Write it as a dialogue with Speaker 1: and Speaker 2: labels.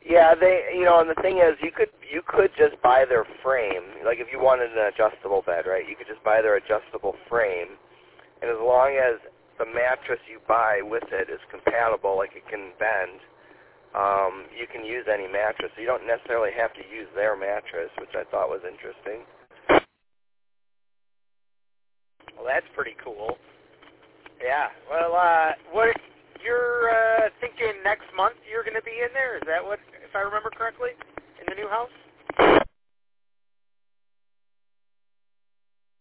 Speaker 1: Yeah, and the thing is, you could just buy their frame. Like if you wanted an adjustable bed, right? You could just buy their adjustable frame, and as long as the mattress you buy with it is compatible, like it can bend, you can use any mattress. So you don't necessarily have to use their mattress, which I thought was interesting.
Speaker 2: Well, that's pretty cool. Yeah. Well, what you're thinking next month you're going to be in there? Is that what, if I remember correctly, in the new house?